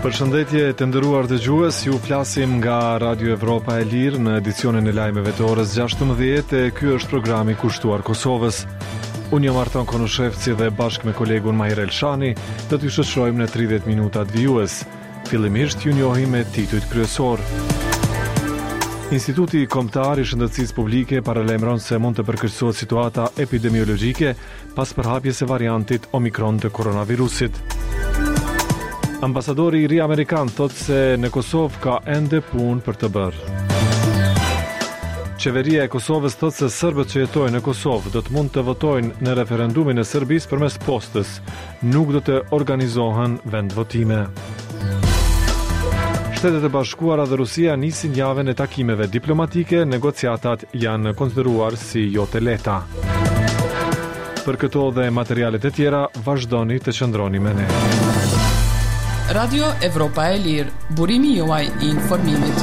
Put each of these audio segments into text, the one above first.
Përshëndetje të nderuar dëgjues, ju flasim nga Radio Evropa e Lirë në edicionin e lajmeve të orës 16 e ky është programi kushtuar Kosovës. Unë jam Arton Konushevci dhe bashkë me kolegun Mahir Elshani do t'ju shoqërojmë në 30 minutat vijues. Fillimisht ju njohim me titujt kryesor. Instituti Kombëtar i Shëndetësisë Publike paralajmëron se mund të përkeqësohet situata epidemiologjike pas përhapjes së variantit Omikron të koronavirusit. Ambasadori i ri amerikan thot se në Kosovë ka ende punë për të bërë. Qeveria e Kosovës thot se serbët që jetojnë në Kosovë do të mund të votojnë në referendumin e Serbisë përmes postës, nuk do të organizohen vendvotime. Shtetet e Bashkuara dhe Rusia nisin javën e takimeve diplomatike, negociatat janë konsideruar si jo të lehta. Për këto dhe materialet e tjera, vazhdoni të qëndroni me ne. Radio Evropa e Lirë, burimi juaj i informimit.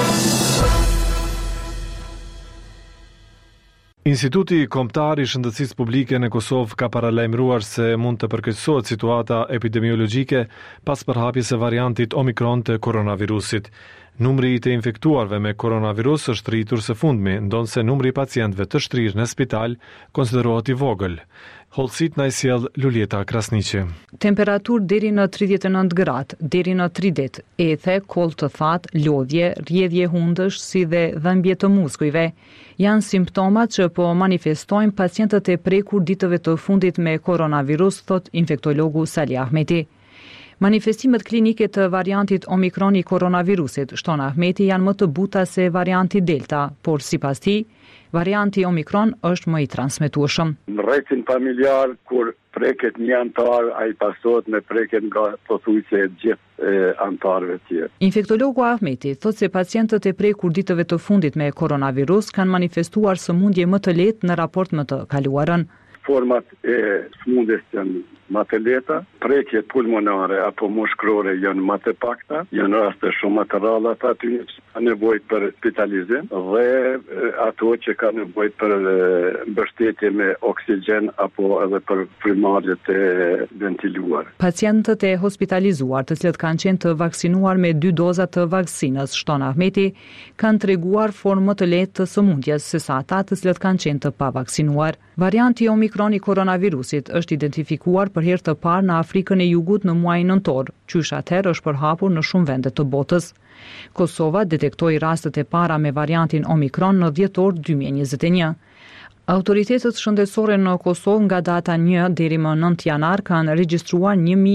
Instituti Kombëtar i Shëndetësisë Publike në Kosovë ka paralajmëruar se mund të përkeqësohet situata epidemiologjike pas përhapjes së variantit Omikron të koronavirusit. Numri i të infektuarve me koronavirus është rritur së fundmi, ndonse numri i pacientëve të shtrirë në spital konsiderohet i vogël. Hollësit na i sjell Luljeta Krasniqi. Temperaturë deri në 39 gradë, deri në 30, ethe, koll të thatë, lodhje, rrjedhje hundësh, si dhe dhëmbje të muskujve. Janë simptomat që po manifestojnë pacientët e prekur ditëve të fundit me koronavirus, thot infektologu Sali Ahmeti. Manifestimet klinike të variantit Omikron i koronavirusit, shton Ahmeti, janë më të buta se varianti Delta, por sipas tij, varianti Omikron është më i transmetueshëm. Në rrethin familjar, kur preket një antar, ai pasohet me preket nga pothuajse gjithë antarëve tjerë. Infektologu Ahmeti thot se pacientët e prekur ditëve të fundit me koronavirus kanë manifestuar sëmundje më të lehtë në raport me të kaluarën. Format e sëmundjes janë më të lehta, prekjet pulmonare apo mushkërore janë më të pakta, janë raste shumë më të rralla aty që ka nevojë për spitalizim dhe ato që ka nevojë për mbështetje me oksigjen apo edhe për frymarrjet e ventiluar. Pacientët e hospitalizuar, të cilët kanë qenë të vaksinuar me 2 doza të vaksinës, shton Ahmeti, kanë treguar formë më të lehtë të sëmundjes sesa ata të cilët kanë qenë të pavaksinuar. Varianti Omikron i koronavirusit është identifikuar për herë të parë në Afrikën e Jugut në muajin nëntor, qysh atëherë është përhapur në shumë vende të botës. Kosova detektoi rastet e para me variantin Omikron në dhjetor 2021. Autoritetet shëndetësore në Kosovë nga data 1 deri më 9 janar kanë regjistruar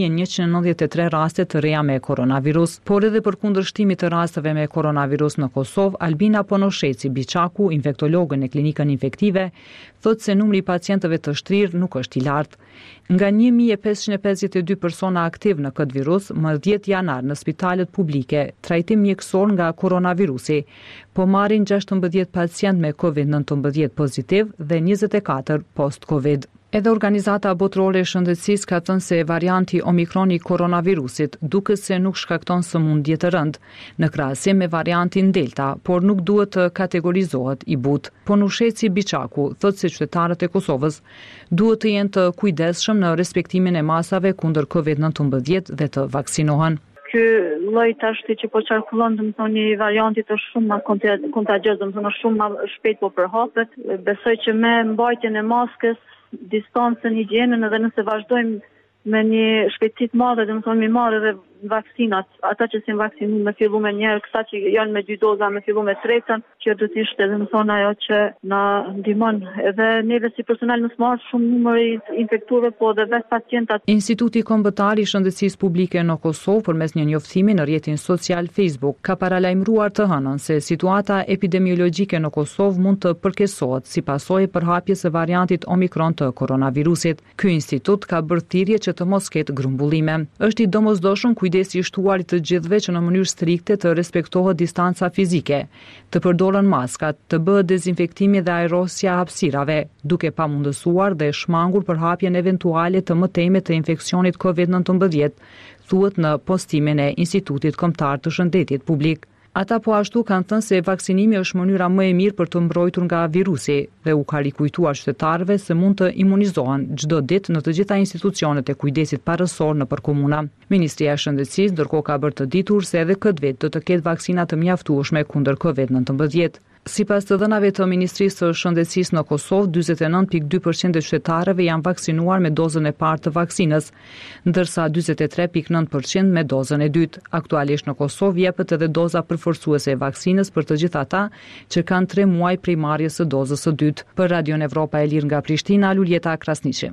1193 raste të reja me koronavirus, por edhe për kundërshtimit të rasteve me koronavirus në Kosovë, Albina Ponosheci Biçaku, infektologë në klinikën infektive, thotë se numri i pacientëve të shtrirë nuk është i lartë. Nga 1552 persona aktiv në këtë virus, më 10 janar në spitalet publike, trajtim mjekësor nga koronavirusi, po marrin 16 pacient me COVID-19 pozitiv dhe 24 post-COVID. Edhe Organizata Botërore e Shëndetësisë ka thënë se varianti Omikron i koronavirusit duket se nuk shkakton sëmundje të rëndë, në krahasim me variantin Delta, por nuk duhet të kategorizohet i butë. Ponusheci Biçaku thotë se qytetarët e Kosovës duhet të jenë të kujdesshëm në respektimin e masave kundër COVID-19 dhe të vaksinohen. Ky lloj tashti që po qarkullon, domethënë një varianti të shumë më kontagjios, domethënë shumë më shpejt po përhapet. Besoj që me mbajtjen e maskës, distancën, higjienën, edhe nëse vazhdojmë me një shpejtësi të madhe, domethënë mi marrë edhe vaksinat, ata që sin vaksinuar me fillu me njëherë, këta që janë me 2 doza me fillu me tretën, që do të ishte domethënë ajo që na ndihmon edhe neve si personal në smart shumë numër i infektuarve, po edhe vetë pacientat. Instituti Kombëtar i Shëndetësisë Publike në Kosovë përmes një njoftimit në rrjetin social Facebook ka paralajmëruar të hënën se situata epidemiologjike në Kosovë mund të përkeqësohet si pasojë përhapjes së variantit Omikron të koronavirusit. Ky institut ka bërë thirrje që të mos ketë grumbullime. Është i domosdoshëm kujdesi i shtuarit të gjithëve që në mënyrë strikte të respektohet distanca fizike, të përdoren maskat, të bëhet dezinfektimi dhe aerosja hapësirave, duke pamundësuar dhe shmangur përhapjen eventuale të mëtejme të infeksionit COVID-19, thuhet në postimin e Institutit Kombëtar të Shëndetit Publik. Ata po ashtu kanë thënë se vaksinimi është mënyra më e mirë për të mbrojtur nga virusi dhe u ka rikujtuar qytetarëve se mund të imunizohen çdo ditë në të gjitha institucionet e kujdesit parësor nëpër komuna. Ministria e Shëndetësisë ndërkohë ka bërë të ditur se edhe këtë vit do të ketë vaksina të mjaftueshme kundër COVID-19. Sipas të dhënave të Ministrisë së Shëndetësisë në Kosovë, 49.2% e qytetarëve janë vaksinuar me dozën e parë të vaksinës, ndërsa 43.9% me dozën e dytë. Aktualisht në Kosovë jepet edhe doza përforcuese e vaksinës për të gjithë ata që kanë 3 muaj prej marrjes së dozës së dytë. Për Radion Evropa e Lirë nga Prishtina, Luljeta Krasniqi.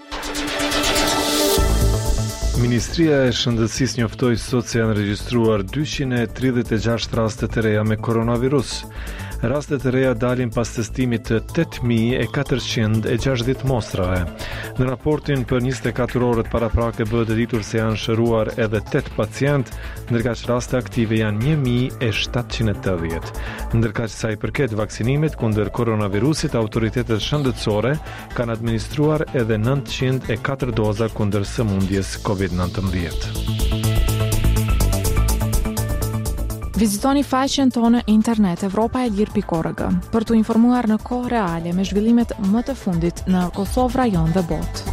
Ministria e Shëndetësisë njoftoi sot se janë regjistruar 236 raste të reja me koronavirus. Rastet e reja dalin pas testimit të 8.460 mostrave. Në raportin për 24 orët paraprake bëhet e ditur se janë shëruar edhe 8 pacient, ndërkaq raste aktive janë 1.780. Ndërkaq sa i përket vaksinimit kundër koronavirusit, autoritetet shëndetësore kanë administruar edhe 904 doza kundër sëmundjes COVID-19. Vizitoni faqen tonë internet evropaelir.org për të informuar në kohë reale me zhvillimet më të fundit në Kosovë, rajon dhe botë.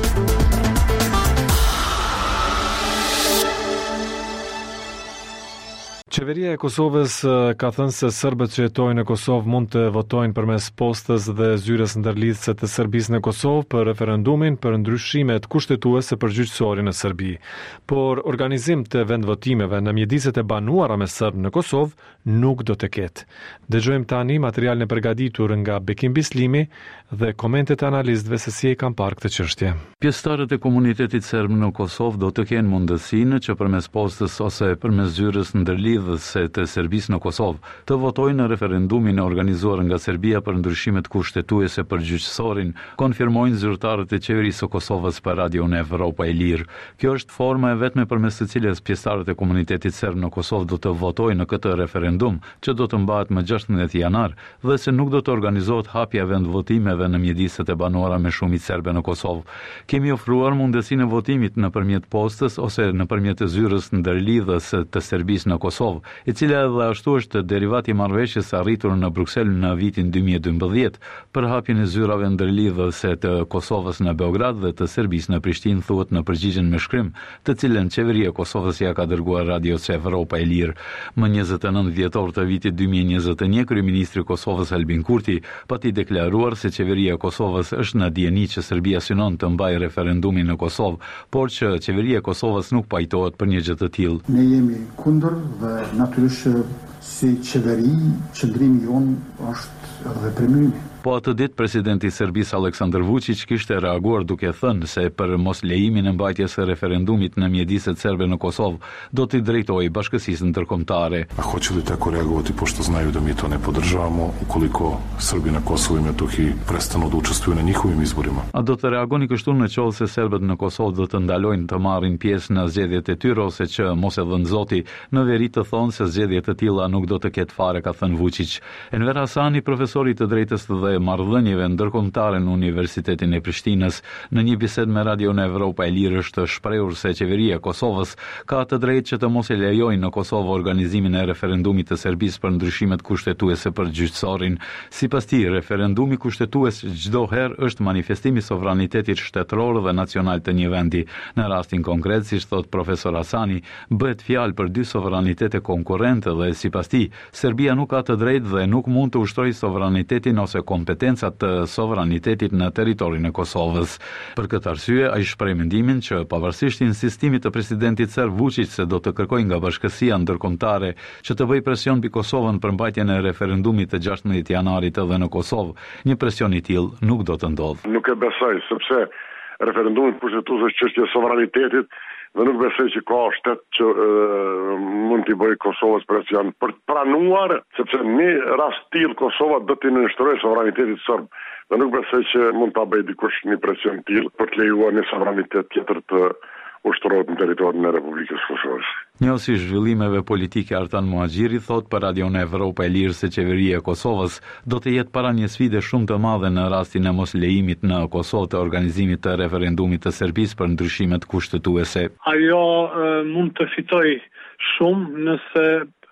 Qeveria e Kosovës ka thënë se serbët që jetojnë në Kosovë mund të votojnë përmes postës dhe zyrës ndërlidhëse të Serbisë në Kosovë për referendumin për ndryshimet kushtetuese përgjithësore në Serbi. Por organizim të vendvotimeve në mjediset e banuara me serbë në Kosovë nuk do të ketë. Dëgjojmë tani materialin e përgatitur nga Bekim Bislimi dhe komentet e analistëve se si e kanë parë këtë çështje. Pjesëtarët e komunitetit serb në Kosovë do të kenë mundësinë që përmes postës ose përmes zyrës ndërlidhëse të Serbisë në Kosovë të votojnë në referendumin e organizuar nga Serbia për ndryshimet kushtetuese përgjithësorin, konfirmojnë zyrtarët e qeverisë së Kosovës për Radion Evropa e Lirë. Kjo është forma e vetme përmes së cilës pjesëtarët e komunitetit serb në Kosovë do të votojnë në këtë referendum, që do të mbahet më 16 janar, dhe se nuk do të organizohet hapja vendvotimeve në mjediset e banuara me shumicë serbe në Kosovë. Kemi ofruar mundësinë e votimit nëpërmjet postës ose nëpërmjet zyrës ndërlidhës të Serbisë në Kosovë, e cila edhe ashtu është derivati i marrëveshjes arritur në Bruksel në vitin 2012 për hapjen e zyrave ndërlidhëse të Kosovës në Beograd dhe të Serbisë në Prishtinë, thuhet në përgjigjen me shkrim, të cilën qeveria e Kosovës ja ka dërguar Radios Evropa e Lirë. Më 29 dhjetor të vitit 2021, kryeministri i Kosovës Albin Kurti pati deklaruar se qeveria e Kosovës është në dieni që Serbia synon të mbajë referendumin në Kosovë, por që qeveria e Kosovës nuk pajtohet për një gjë të tillë. Ne jemi kundër dhe natyrisht si qeveri qëndrimi jonë është reprimimi. Po atë ditë presidenti i Serbisë Aleksandar Vučić kishte reaguar duke thënë se për mos lejimin e mbajtjes së referendumit në mjediset serbe në Kosovë do t'i drejtojë bashkësisë ndërkombëtare. A hoće li tako reagovati pošto znaju da mi to ne podržavamo ukoliko Srbi na Kosovu i Metohiji prestanu da učestvuju na njihovim izborima? A do të reagoni kështu në qoftë se serbët në Kosovë do të ndalojnë të marrin pjesë në zgjedhjet e tyre ose që mos e dhënë Zoti, në veri të thonë se zgjedhje të tilla nuk do të ketë fare, ka thënë Vučić. Enver Hasani, profesori të drejtës dhe marrëdhënieve ndërkombëtare në Universitetin e Prishtinës, në një bisedë me Radion Evropa e Lirë është shprehur se qeveria e Kosovës ka të drejtë që të mos e lejojë në Kosovë organizimin e referendumit të Serbisë për ndryshimet kushtetuese përgjithësorin. Sipas tij, referendumi kushtetues çdo herë është manifestimi i sovranitetit shtetëror dhe nacional të një vendi. Në rastin konkret, siç thot profesor Hasani, bëhet fjalë për dy sovranitete konkurrente dhe sipas tij, Serbia nuk ka të drejtë dhe nuk mund të ushtrojë sovranitetin ose kompetencat të sovranitetit në territorin e Kosovës. Për këtë arsye, ai shpreh mendimin që pavarësisht insistimit të presidentit serb Vučić se do të kërkojë nga bashkësia ndërkombëtare që të bëjë presion mbi Kosovën për mbajtjen e referendumit të 16 janarit edhe në Kosovë, një presion i tillë nuk do të ndodhë. Nuk e besoj, sepse referendumi kushtetues është çështje sovranitetit dhe nuk besoj që ka shtet që mund t'i bëjë Kosovës presion për të pranuar, sepse në rast tillë Kosova do t'i nënshtrojë sovranitetit serb. Dhe nuk besoj që mund ta bëjë dikush një presion tillë për të lejuar një sovranitet tjetër të ushtrohet në territorin e Republikës Kosovës. Njësi zhvillimeve politike Artan Muhaxhiri thot për Radion Evropa e Lirë se qeveria e Kosovës do të jetë para një sfide shumë të madhe në rastin e mos lejimit në Kosovë të organizimit të referendumit të Serbisë për ndryshimet kushtetuese. Ajo mund të fitoj shumë nëse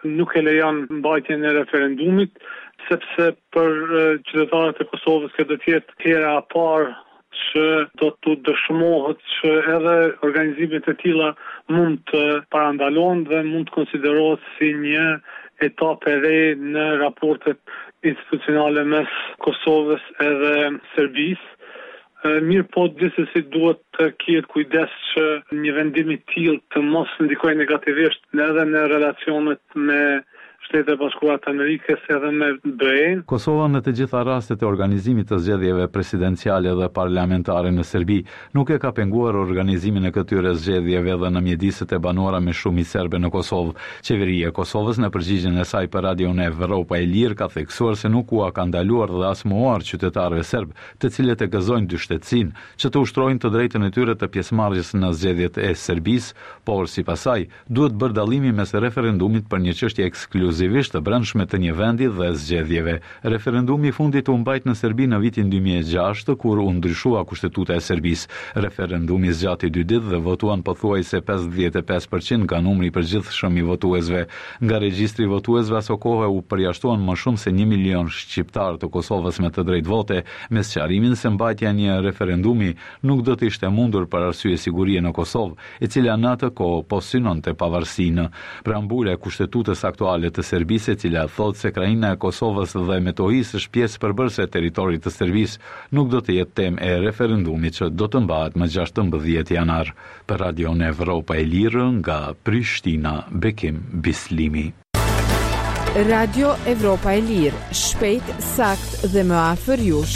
nuk e lejon mbajtjen e referendumit, sepse për qytetarët e Kosovës kjo do të jetë hera e parë që do të dëshmohet që edhe organizimet e tilla mund të parandalohen dhe mund të konsiderohet si një etapë e re në raportet institucionale mes Kosovës edhe Serbisë. Mirë po gjithsesi duhet të ketë kujdes që një vendim i tillë të mos ndikojë negativisht edhe në relacionet me Shtetet e Bashkuara të Amerikës edhe me BE-n. Kosova në të gjitha rastet e organizimit të zgjedhjeve presidenciale dhe parlamentare në Serbi nuk e ka penguar organizimin e këtyre zgjedhjeve dhe në mjediset e banuara me shumicë serbe në Kosovë. Qeveria e Kosovës në përgjigjen e saj për Radion Evropa e Lirë ka theksuar se nuk u ka ndaluar dhe as muar qytetarëve serb, të cilët e gëzojnë dyshtetësinë, që të ushtrojnë të drejtën e tyre të pjesëmarrjes në zgjedhjet e Serbisë, por sipas saj duhet bërë dallimi mes referendumit për një çështje ekskluzivisht të brendshme të një vendi dhe zgjedhjeve. Referendumi i fundit u mbajt në Serbi në vitin 2006, kur u ndryshua kushtetuta e Serbisë. Referendumi zgjati 2 ditë dhe votuan pothuajse 55% nga numri i përgjithshëm i votuesve. Nga regjistri i votuesve aso kohë u përjashtuan më shumë se 1 milion shqiptar të Kosovës me të drejtë vote, me sqarimin se mbajtja e një referendumi nuk do të ishte mundur për arsye sigurie në Kosovë, e cila në atë kohë po synonte pavarësinë. Preambula e kushtetutës aktuale të Serbisë, e cila thotë se krajina e Kosovës dhe Metohis është pjesë përbërëse e teritorit të Serbisë, nuk do të jetë temë e referendumit që do të mbahet më 16 janar. Për Radion Evropa e Lirë nga Prishtina, Bekim Bislimi. Radio Evropa e Lirë, shpejt, sakt dhe më afër jush.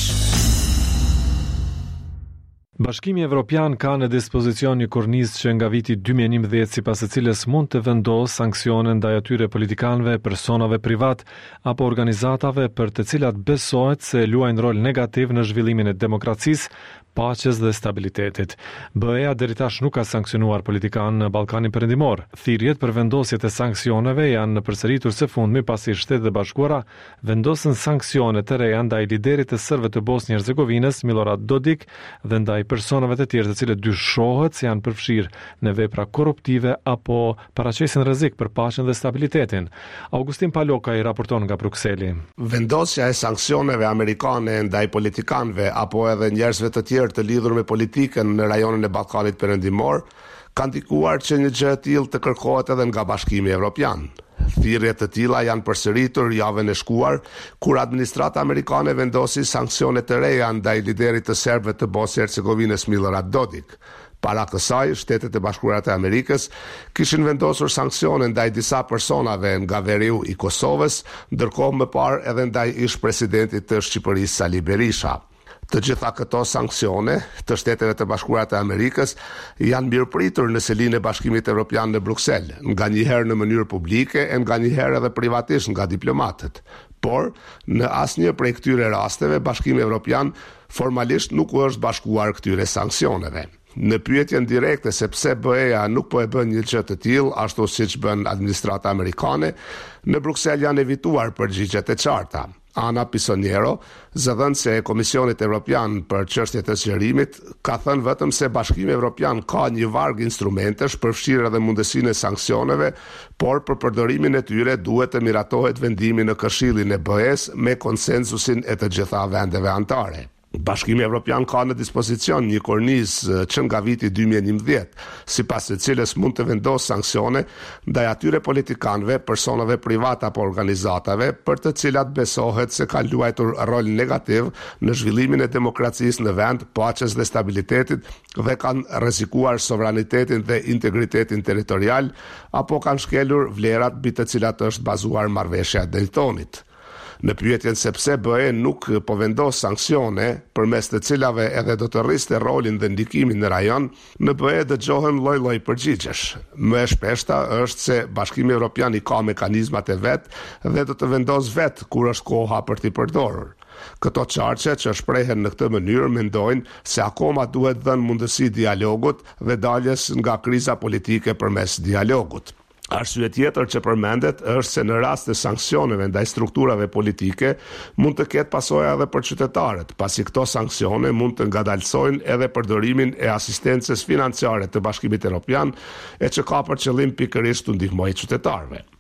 Bashkimi Evropian ka në dispozicion një kornizë që nga viti 2011 sipas së cilës mund të vendosë sanksione ndaj atyre politikanëve, personave privat apo organizatave për të cilat besohet se luajnë rol negativ në zhvillimin e demokracisë, paqes dhe stabilitetit. BE-ja deri tash nuk ka sankcionuar politikanë në Ballkanin Perëndimor. Thirrjet për vendosjet e sanksioneve janë përsëritur së fundmi pasi Shtetet e Bashkuara vendosën sanksione të reja ndaj liderit të serbëve të Bosnjë-Hercegovinës Milorad Dodik dhe ndaj personave të tjerë të cilët dyshohet se janë përfshirë në vepra korruptive apo paraqesin rrezik për paqen dhe stabilitetin. Augustin Paloka i raporton nga Brukseli. Vendosja e sanksioneve amerikane ndaj politikanëve apo edhe njerëzve të tjerë të lidhur me politikën në rajonin e Ballkanit Perëndimor ka ndikuar që një gjë e tillë të kërkohet edhe nga Bashkimi Evropian. Thirrjet të tilla janë përsëritur javën e shkuar, kur administrata amerikane vendosi sanksione të reja ndaj liderit të serbëve të Bosnjë-Hercegovinës Milorad Dodik. Para kësaj, Shtetet e Bashkuara të Amerikës kishin vendosur sanksione ndaj disa personave nga veriu i Kosovës, ndërkohë më parë edhe ndaj ish-presidentit të Shqipërisë Sali Berisha. Të gjitha këto sanksione të Shteteve të Bashkuara të Amerikës janë mirëpritur në selinë e Bashkimit Evropian në Bruksel, nga njëherë në mënyrë publike e nga njëherë edhe privatisht nga diplomatët. Por, në asnjë prej këtyre rasteve, Bashkimi Evropian formalisht nuk u është bashkuar këtyre sanksioneve. Në pyetjen direkte se pse BE-ja nuk po e bën një gjë të tillë, ashtu siç bën administrata amerikane, në Bruksel janë evituar përgjigjet e qarta. Ana Pisoniero, zëdhënëse e Komisionit Evropian për çështjet e zgjerimit, ka thënë vetëm se Bashkimi Evropian ka një varg instrumentesh, përfshirë edhe mundësinë e sanksioneve, por për përdorimin e tyre duhet të miratohet vendimi në Këshillin e BE-s me konsensusin e të gjitha vendeve anëtare. Bashkimi Evropian ka në dispozicion një kornizë që nga viti 2011, sipas së cilës mund të vendosë sanksione ndaj atyre politikanëve, personave private apo organizatave për të cilat besohet se kanë luajtur rol negativ në zhvillimin e demokracisë në vend, paqes dhe stabilitetit dhe kanë rrezikuar sovranitetin dhe integritetin territorial apo kanë shkelur vlerat mbi të cilat është bazuar marrëveshja e Daytonit. Në pyetjen se pse BE nuk po vendos sanksione, përmes të cilave edhe do të rriste rolin dhe ndikimin në rajon, në BE dëgjohen lloj-lloj përgjigjesh. Më e shpeshta është se Bashkimi Evropian i ka mekanizmat e vet dhe do të vendos vet kur është koha për t'i përdorur. Këto çarçe që shprehen në këtë mënyrë mendojnë se akoma duhet dhënë mundësi dialogut dhe daljes nga kriza politike përmes dialogut. Arsye tjetër që përmendet është se në rast të sanksioneve ndaj strukturave politike mund të ketë pasoja edhe për qytetarët, pasi këto sanksione mund të ngadalsojnë edhe përdorimin e asistencës financiare të Bashkimit Evropian, e që ka për qëllim pikërisht të ndihmojë qytetarëve.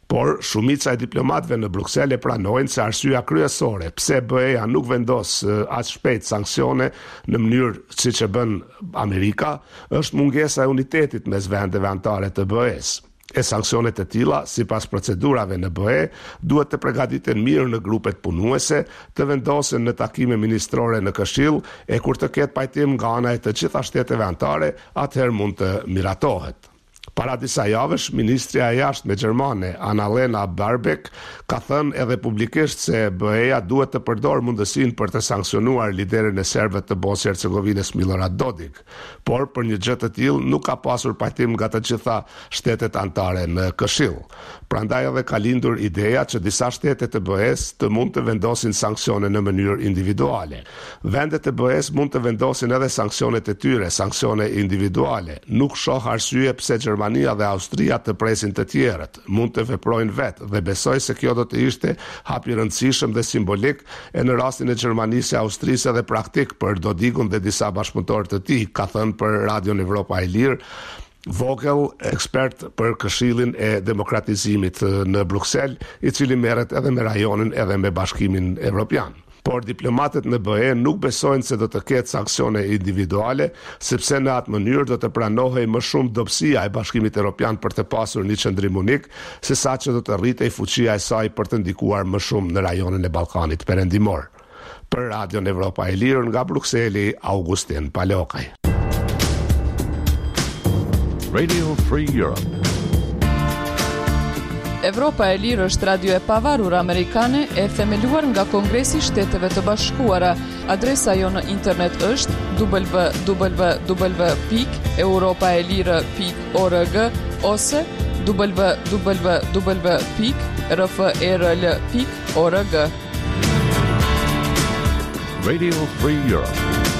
Por shumica e diplomatëve në Bruksel e pranojnë se arsyeja kryesore pse BE-ja nuk vendos aq shpejt sanksione në mënyrë siç e bën Amerika është mungesa e unitetit mes vendeve anëtare të BE-s. E sanksionet e tilla, sipas procedurave në BE, duhet të përgatiten mirë në grupet punuese, të vendosen në takime ministrore në Këshill e kur të ketë pajtim nga ana e të gjitha shteteve anëtare, atëherë mund të miratohet. Para disa javësh, ministrja e jashtme gjermane Annalena Baerbock ka thënë edhe publikisht se BE-ja duhet të përdorë mundësinë për të sanksionuar liderin e serbëve të Bosnjë-Hercegovinës Milorad Dodik, por për një gjë të tillë nuk ka pasur pajtim nga të gjitha shtetet anëtare në Këshill. Prandaj edhe ka lindur ideja që disa shtete të BE-s të mund të vendosin sanksione në mënyrë individuale. Vendet e BE-s mund të vendosin edhe sanksionet e tyre, sanksione individuale. Nuk shoh arsye pse Gjermania dhe Austria të presin të tjerët, mund të veprojnë vetë dhe besoj se kjo do të ishte hap i rëndësishëm dhe simbolik e në rastin e Gjermanisë, Austrisë dhe praktik për Dodikun dhe disa bashkëpunëtorë të tij, ka thënë për Radion Evropa e Lirë Vogel, ekspert për Këshillin e demokratizimit në Bruksel, i cili merret edhe me rajonin edhe me Bashkimin Evropian. Por diplomatët në BE nuk besojnë se do të ketë sanksione individuale, sepse në atë mënyrë do të pranohej më shumë dobësia e Bashkimit Evropian për të pasur një qendrim unik, sesa që do të rritej fuqia e saj për të ndikuar më shumë në rajonin e Ballkanit Perëndimor. Për Radion Evropa e Lirë nga Brukseli, Augustin Palokaj. Radio Free Europe. Evropa e Lirë është radio e pavarur amerikane e themeluar nga Kongresi i Shteteve të Bashkuara. Adresa jo në internet është www.europaelire.org ose www.rfrl.org. Radio Free Europe.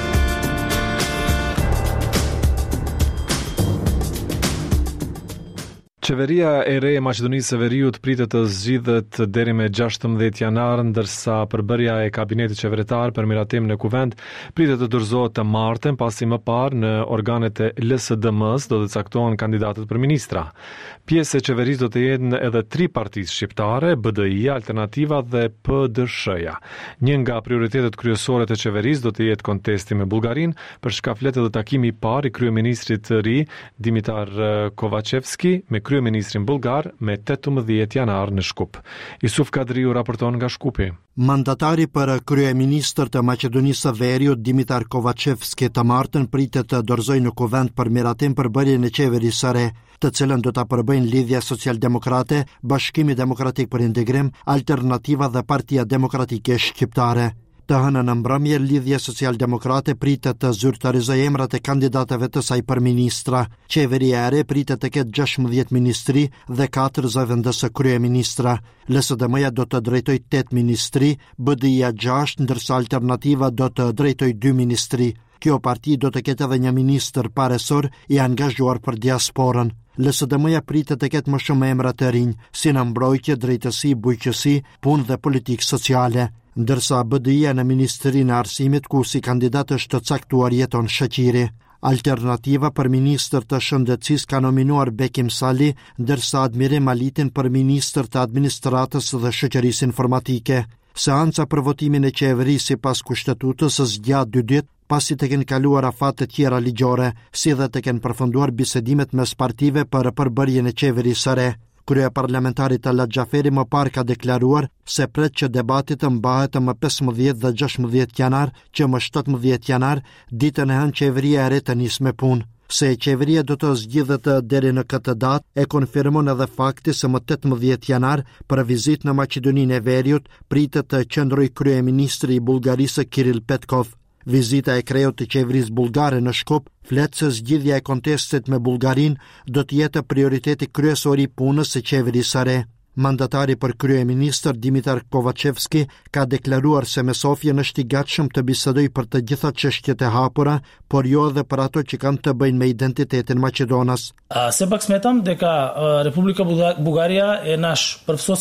Qeveria e re e Maqedonisë së Veriut pritet të zgjidhet deri me 16 janar, ndërsa përbërja e kabinetit qeveritar për miratim në kuvend pritet të dorëzohet të martën, pasi më parë në organet e LSDM-s do të caktohen kandidatët për ministra. Pjesë e qeverisë do të jenë edhe 3 partisë shqiptare, BDI-ja, Alternativa dhe PDSH-ja. Një nga prioritetet kryesore të qeverisë do të jetë kontesti me Bullgarinë, për shkak edhe takimi i parë i kryeministrit të ri Dimitar Kovacevski me kryeministrin bullgar me 18 janar në Shkup. Isuf Kadriu raporton nga Shkupi. Mandatari për kryeministër të Maqedonisë së Veriut Dimitar Kovacevski të martën pritet të dorëzojë në kuvend për miratim përbërjen e qeverisë së re, të cilën do ta përbëjnë Lidhja Social-Demokrate, Bashkimi Demokratik për Integrim, Alternativa dhe Partia Demokratike Shqiptare. Të hënën në mbrëmje, Lidhja Social-Demokrate pritet të zyrtarizojë emrat e kandidatëve të saj për ministra. Qeveria e re pritet të ketë 16 ministri dhe 4 zëvendësë kryeministra. LSDM-ja do të drejtojë 8 ministri, BDI-ja 6, ndërsa Alternativa do të drejtojë 2 ministri. Kjo parti do të ketë edhe një ministër paresor i angazhuar për diasporën. LSDM-ja pritet të ketë më shumë emra të rinj, si në mbrojtje, drejtësi, bujqësi, punë dhe politikë sociale, ndërsa BDI-ja në Ministrinë e Arsimit, ku si kandidat është të caktuar jeton Shaqiri. Alternativa për ministër të shëndetësisë ka nominuar Bekim Sali, ndërsa Admirim Alitin për ministër të administratës dhe shoqërisë informatike. Seanca për votimin e qeverisë sipas kushtetutës zgjat 2 ditë, pasi të kenë kaluar afate të tjera ligjore, si dhe të kenë përfunduar bisedimet mes partive për përbërjen e qeverisë së re. Kryeparlamentari Talat Xhaferi më parë ka deklaruar se pret që debati të mbahet më 15 dhe 16 janar, që më 17 janar ditën e hënë qeveria e re të nisë me punë. Se qeveria do të zgjidhet deri në këtë datë e konfirmon edhe fakti se më 18 janar për vizitë në Maqedoninë e Veriut pritet të qëndrojë kryeministri i Bullgarisë Kiril Petkov. Vizita e kreut të qeverisë bullgare në Shkup flet se zgjidhja e kontestit me Bullgarinë do të jetë prioriteti kryesor i punës së qeverisë së re. Mandatari për kryeministër Dimitar Kovacevski ka deklaruar se me Sofjen është i gatshëm të bisedojë për të gjitha çështjet e hapura, por jo edhe për ato që kanë të bëjnë me identitetin maqedonas. Сепак сметам дека Република Бугарија е наш првсосед.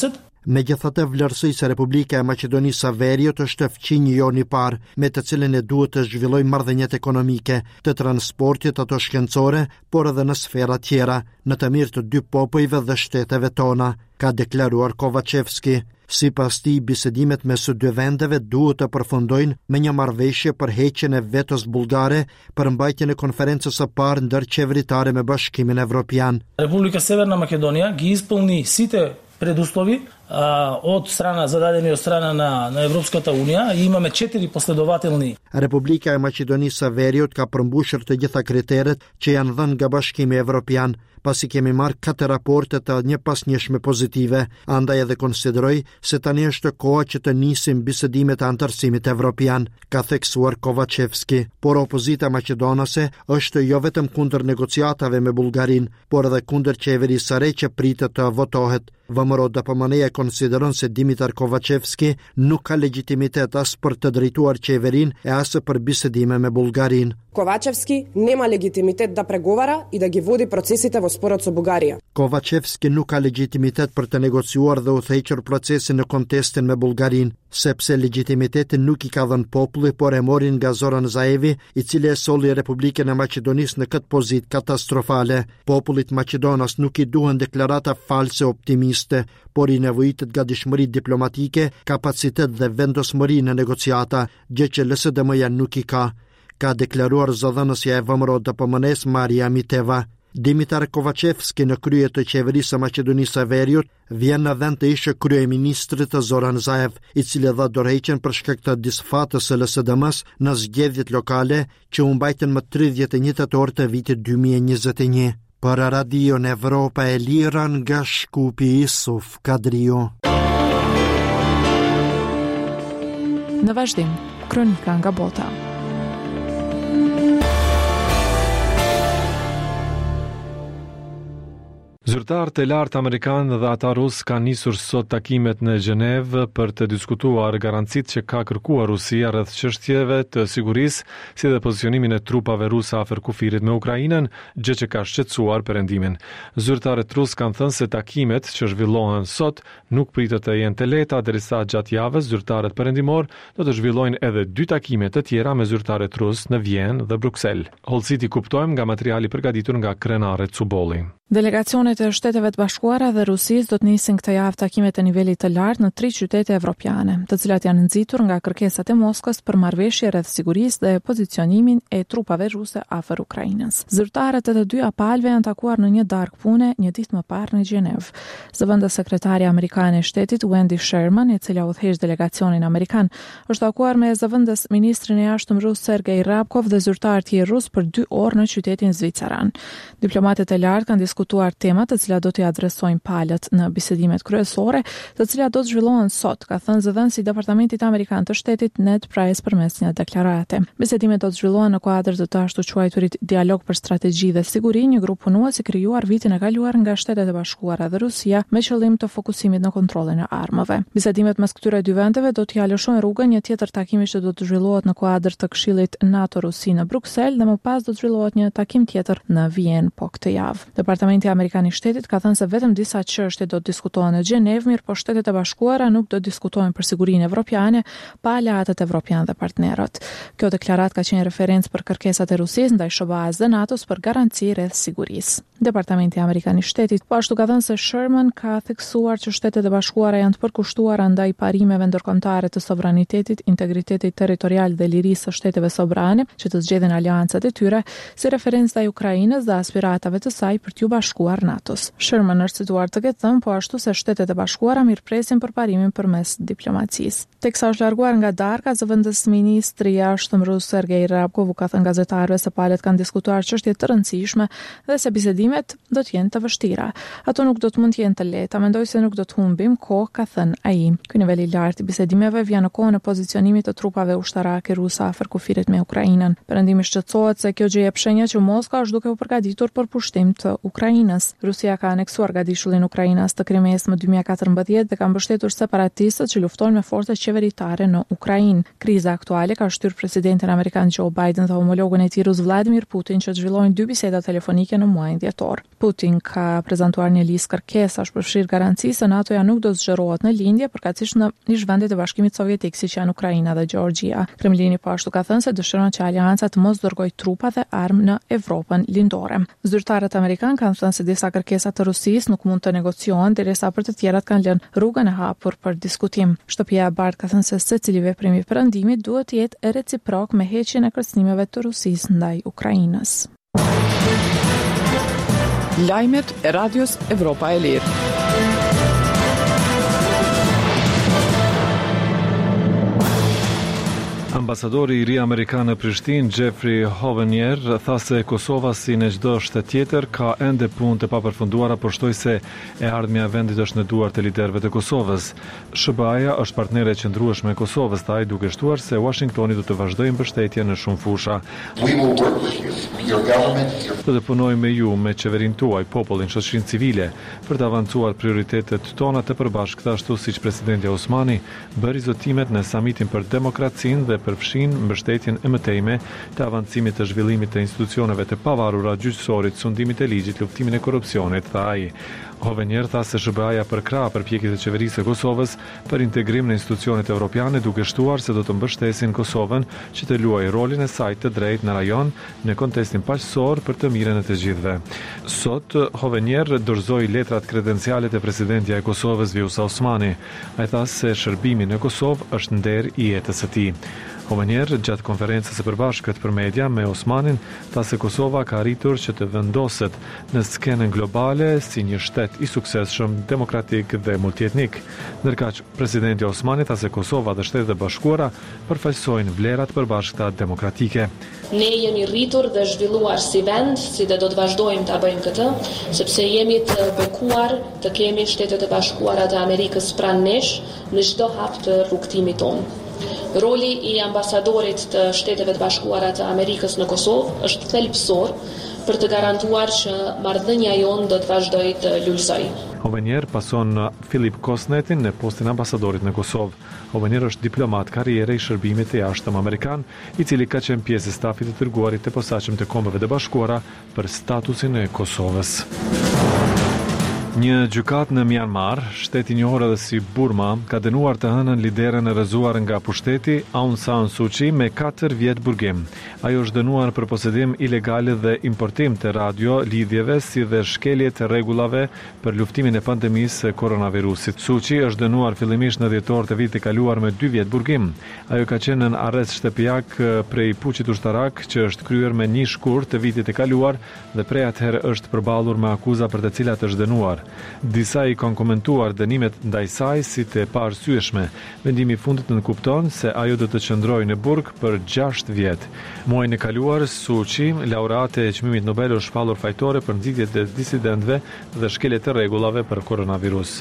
Megjithatë vlerësoi se Republika e Maqedonisë së Veriut është fqinjë jo i parë me të cilën e duhet të zhvillojë marrëdhëniet ekonomike, të transportit ato shkencore, por edhe në sfera tjera, në të mirë të dy popujve dhe shteteve tona, ka deklaruar Kovacevski. Sipas tij, bisedimet mes së dy vendeve duhet të përfundojnë me një marrëveshje për heqjen e vetës bullgare për mbajtjen e konferencës së parë ndërqeveritare me Bashkimin Evropian. Republika Severna Македонија ги исполни сите предуслови од страна зададени од страна на Европската Унија и имаме 4 последователни. Republika e Maqedonisë së Veriut ka përmbushur të gjitha kriteret që janë dhënë nga Bashkimi Evropian, pasi kemi marrë 4 raporte të njëpasnjëshme pozitive, andaj edhe konsideroj se tani është koha që të nisim bisedimet e antarësimit evropian, ka theksuar Kovacevski. Por opozita maqedonase është jo vetëm kundër negociatave me Bullgarin, por edhe kundër qeverisë së re që pritet të votohet. VMRO DPMN konsideron se Dimitar Kovacevski nuk ka legitimitet as për të drejtuar qeverinë e as për bisedime me Bullgarin. Ковачевски нема легитимитет да преговара и да ги води процесите во спорот со Бугарија. Kovacevski nuk ka legitimitet për të negociuar dhe udhëhequr procesin në kontestin me Bullgarin, sepse legitimitetin nuk i ka dhënë populli, por e morin nga Zoran Zaevi, i cili e solli Republikën e Maqedonisë në këtë pozitë katastrofale. Popullit maqedonas nuk i duhen deklarata false optimiste, por i nevojitet gatishmëri diplomatike, kapacitet dhe vendosmëri në negociata, gjë që LSDM-ja nuk i ka deklaruar zëdhënësja e VMRO DPMN-s Maria Miteva. Dimitar Kovacevski në krye të qeverisë së Maqedonisë së Veriut vjen në vend të ishte kryeministrit të Zoran Zaev, i cili dha dorëheqjen për shkak të disfatës së LSDM-s në zgjedhjet lokale që u mbajtën më 31 tetor të vitit 2021. Për Radio Evropa e Lira nga Shkupi Isuf Kadriu. Në vazhdim, kronika nga bota. Zyrtarët e lartë amerikanë dhe ata rus kanë nisur sot takimet në Gjenevë për të diskutuar garancitë që ka kërkuar Rusia rreth çështjeve të sigurisë, si dhe pozicionimin e trupave ruse afër kufirit me Ukrainën, gjë që ka shqetësuar perëndimin. Zyrtarët rus kanë thënë se takimet që zhvillohen sot nuk pritet të jenë të lehta, derisa gjatë javës zyrtarët perëndimor do të zhvillojnë edhe 2 takime të tjera me zyrtarët rus në Vjenë dhe Bruksel. Hollësit i kuptojmë nga materiali përgatitur nga krenare Cubolli. Delegacionet e Shteteve të Bashkuara dhe Rusisë do të nisin këtë javë takime të nivelit të lartë në 3 qytete evropiane, të cilat janë nxitur nga kërkesat e Moskës për marrëveshje rreth sigurisë dhe pozicionimin e trupave ruse afër Ukrainës. Zyrtarët e të dy apalëve janë takuar në një darkë pune një ditë më parë në Gjenevë. Zëvendës sekretare amerikane e shtetit Wendy Sherman, e cila udhëheq delegacionin amerikan, është takuar me zëvendës ministrin e jashtëm rus Sergej Rabkov dhe zyrtarë tjerë rus për 2 orë në qytetin zviceran. Diplomatët e lartë kanë diskutuar temat të cilat do t'i adresojnë palët në bisedimet kryesore, të cilat do të zhvillohen sot, ka thënë zëdhënësi i Departamentit Amerikan të Shtetit Ned Price përmes një deklarate. Bisedimet do të zhvillohen në kuadër të ashtu quajturit dialog për strategji dhe siguri, një grup punues i krijuar vitin e kaluar nga Shtetet e Bashkuara dhe Rusia me qëllim të fokusimit në kontrollin e armëve. Bisedimet mes këtyre dy vendeve do t'i lëshojnë rrugën një tjetër takimi që do të zhvillohet në kuadër të Këshillit NATO-Rusi në Bruksel dhe më pas do të zhvillohet një takim tjetër në Vjenë po këtë javë. Departamenti Amerikan i Shtetit ka thënë se vetëm disa çështje do të diskutohen në Gjenevë, mirë po Shtetet e Bashkuara nuk do të diskutojnë për sigurinë evropiane pa aleatët evropian dhe partnerët. Kjo deklaratë ka qenë referencë për kërkesat e Rusisë ndaj SBA-s dhe NATO-s për garanci rreth sigurisë. Departamenti Amerikan i Shtetit po ashtu ka thënë se Sherman ka theksuar që Shtetet e Bashkuara janë të përkushtuara ndaj parimeve ndërkombëtare të sovranitetit, integritetit territorial dhe lirisë së shteteve sovrane që të zgjedhin aleancat e tyre, si referencë ndaj Ukrainës dhe aspiratave të saj për t'u bashkuar NATO-s. Sherman është situar të ketë thënë po ashtu se Shtetet e Bashkuara mirëpresin për parimin përmes diplomacisë. Teksa është larguar nga darka, zëvendës ministri i jashtëm rus Sergej Rabkov ka thënë gazetarëve se palët kanë diskutuar çështje të rëndësishme dhe se bisedimet do të jenë të vështira. Ato nuk do të mund të jenë të lehta, mendoj se nuk do të humbim kohë, ka thënë ai. Ky nivel i lartë i bisedimeve vjen në kohën e pozicionimit të trupave ushtarake ruse afër kufirit me Ukrainën. Perëndimi shqetësohet se kjo gjë jep shenja që Moska është duke u përgatitur për pushtim të Ukrainës. Rusia ka aneksuar gadishullin Ukrainas të Krimes më 2014 dhe ka mbështetur separatistët që luftojnë me forcat qeveritare në Ukrainë. Kriza aktuale ka shtyrë presidentin amerikan Joe Biden dhe homologun e tij rus Vladimir Putin që zhvillojnë 2 biseda telefonike në muajin dhjetor. Putin ka prezantuar një listë kërkesash për fshirë garanci se NATO-ja nuk do zgjerohet në lindje përkatësisht në vendet e Bashkimit Sovjetik siç janë Ukraina dhe Gjeorgjia. Kremlini po ashtu ka thënë se dëshiron që alianca të mos dërgojë trupa dhe armë në Evropën lindore. Zyrtarët amerikanë kanë thënë se disa kërkesa të Rusisë nuk mund të negociohen derisa për të tjerat kanë lënë rrugën e hapur për diskutim. Shtëpia e Bardhë ka thënë se secili veprim i perëndimit duhet të jetë reciprok me heqjen e kërcënimeve të Rusisë ndaj Ukrainës. Lajmet e Radios Evropa e Lirë. Ambasadori i ri amerikan në Prishtinë, Jeffrey Hovenier, tha se Kosova si në çdo shtet tjetër ka ende punë të papërfunduara, por shtoi se e ardhmja e vendit është në duart e liderëve të Kosovës. SBA-ja është partnere e qëndrueshme e Kosovës, ai duke shtuar se Washingtoni do të vazhdojë mbështetjen në shumë fusha. Do të punojmë me ju, me qeverinë tuaj, popullin, shoqërinë civile, për të avancuar prioritetet tona të përbashkëta, ashtu siç presidenti Osmani bëri zotimet në samitin për demokracinë dhe përfshin mbështetjen e mëtejme të avancimit të zhvillimit të institucioneve të pavarura, gjyqësorit, sundimit e ligjit, luftimin e korrupsionit, tha ai. Hovenier tha se SBA-ja përkrah përpjekjet e qeverisë së Kosovës për integrim në institucionet evropiane, duke shtuar se do të mbështesin Kosovën që të luajë rolin e saj të drejtë në rajon në kontekstin paqësor për të mirën e të gjithëve. Sot Hovenier dorëzoi letrat kredenciale të presidentja e Kosovës Vjosa Osmani. Ai tha se shërbimi në Kosovë është nder i jetës së tij. Hovenier, gjatë konferencës së përbashkët për media me Osmanin, tha se Kosova ka arritur që të vendoset në skenën globale si një shtet i suksesshëm, demokratik dhe multietnik. Ndërkaq, presidenti Osmani tha se Kosova dhe Shtetet e Bashkuara përfaqësojnë vlerat përbashkëta demokratike. Ne jemi rritur dhe zhvilluar si vend, si dhe do të vazhdojmë ta bëjmë këtë, sepse jemi të bekuar të kemi Shtetet e Bashkuara të Amerikës pranë nesh në çdo hap të rrugtimit tonë. Roli i ambasadorit të Shteteve të Bashkuara të Amerikës në Kosovë është thelbësor për të garantuar që marrëdhënia jonë do të vazhdojë të lullësojë. Hovenier pason Filip Kosnetin në postin ambasadorit në Kosovë. Hovenier është diplomat karriere i shërbimit të jashtëm amerikan, i cili ka qenë pjesë e stafit të dërguarit të posaçëm të Kombeve të Bashkuara për statusin e Kosovës. Një gjykat në Myanmar, shteti i njohur edhe si Burma, ka dënuar të hënën lideren e rrëzuar nga pushteti Aung San Suu Kyi me 4 vjet burgim. Ajo është dënuar për posedim ilegal dhe importim të radio lidhjeve si dhe shkelje të rregullave për luftimin e pandemisë së koronavirusit. Suu Kyi është dënuar fillimisht në dhjetor të vitit të kaluar me 2 vjet burgim. Ajo ka qenë në arrest shtëpiak prej puçit ushtarak që është kryer me 1 shkurt të vitit të kaluar dhe prej atëherë është përballur me akuza për të cilat është dënuar. Disa i kanë komentuar dënimet ndaj saj si të paarsyeshme. Vendimi i fundit nënkupton se ajo do të qëndrojë në burg për 6 vjet. Muajin e kaluar, Suu Kyi, laureate e çmimit Nobel, është shpallur fajtore për nxitjet e disidentëve dhe shkeljet e rregullave për koronavirus.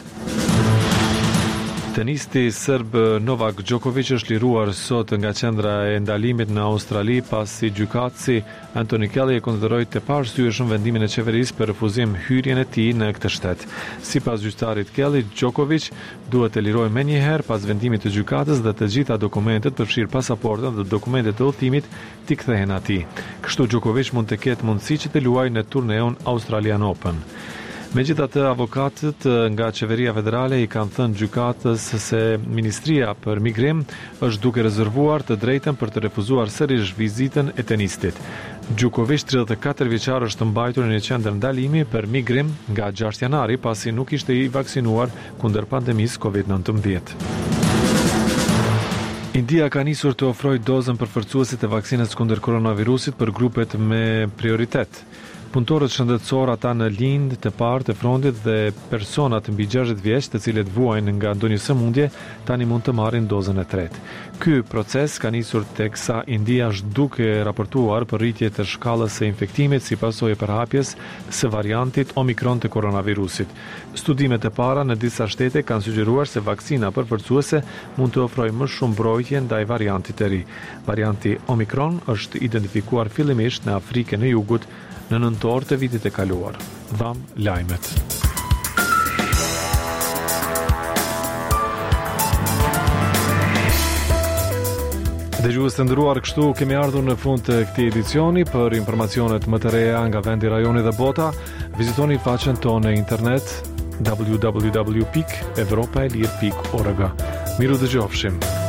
Tenisti serb Novak Djokovic është liruar sot nga qendra e ndalimit në Australi pasi gjykatësi Anthony Kelly e konsideroi të paarsyeshëm vendimin e qeverisë për refuzim hyrjen e tij në këtë shtet. Sipas gjyqtarit Kelly, Djokovic duhet të lirojë menjëherë pas vendimit të gjykatës dhe të gjitha dokumentet, përfshirë pasaportën dhe dokumentet e udhëtimit, t'i kthehen atij. Kështu Djokovic mund të ketë mundësi që të luajë në turneun Australian Open. Megjithatë, avokatët nga qeveria federale i kanë thënë gjykatës se Ministria për Migrim është duke rezervuar të drejtën për të refuzuar sërish vizitën e tenistit. Djokovic, 34 vjeçar, është mbajtur në një qendër ndalimi për migrim nga 6 janari pasi nuk ishte i vaksinuar kundër pandemisë COVID-19. India ka nisur të ofrojë dozën përforcuese të vaksinës kundër koronavirusit për grupet me prioritet. Punëtorët shëndetësor, ata në lindë të parë të frontit dhe personat mbi 60 vjeç të cilët vuajnë nga ndonjë sëmundje tani mund të marrin dozën e tretë. Ky proces ka nisur teksa India është duke raportuar për rritje të shkallës së infektimit si pasojë e përhapjes së variantit Omikron të koronavirusit. Studimet e para në disa shtete kanë sugjeruar se vaksina përforcuese mund të ofrojë më shumë mbrojtje ndaj variantit të ri. Varianti Omikron është identifikuar fillimisht në Afrikën e Jugut në nëntor të vitit e kaluar. dham lajmet. Dëgjues të nderuar, kështu kemi ardhur në fund të këtij edicioni. Për informacionet më të reja nga vendi, rajoni dhe bota, vizitoni faqen tonë në internet www.evropaelir.org. Miru dëgjofshim.